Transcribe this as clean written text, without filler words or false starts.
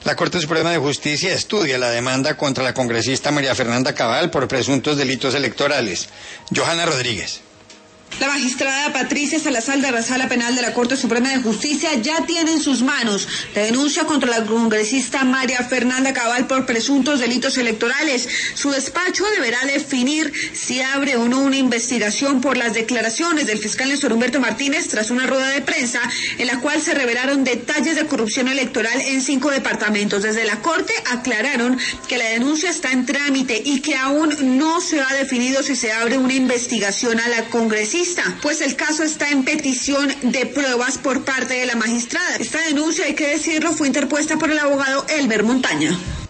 La Corte Suprema de Justicia estudia la demanda contra la congresista María Fernanda Cabal por presuntos delitos electorales. Johanna Rodríguez. La magistrada Patricia Salazar de la Sala Penal de la Corte Suprema de Justicia ya tiene en sus manos la denuncia contra la congresista María Fernanda Cabal por presuntos delitos electorales. Su despacho deberá definir si abre o no una investigación por las declaraciones del fiscal Néstor Humberto Martínez tras una rueda de prensa en la cual se revelaron detalles de corrupción electoral en 5 departamentos. Desde la Corte aclararon que la denuncia está en trámite y que aún no se ha definido si se abre una investigación a la congresista, pues el caso está en petición de pruebas por parte de la magistrada. Esta denuncia, hay que decirlo, fue interpuesta por el abogado Elber Montaña.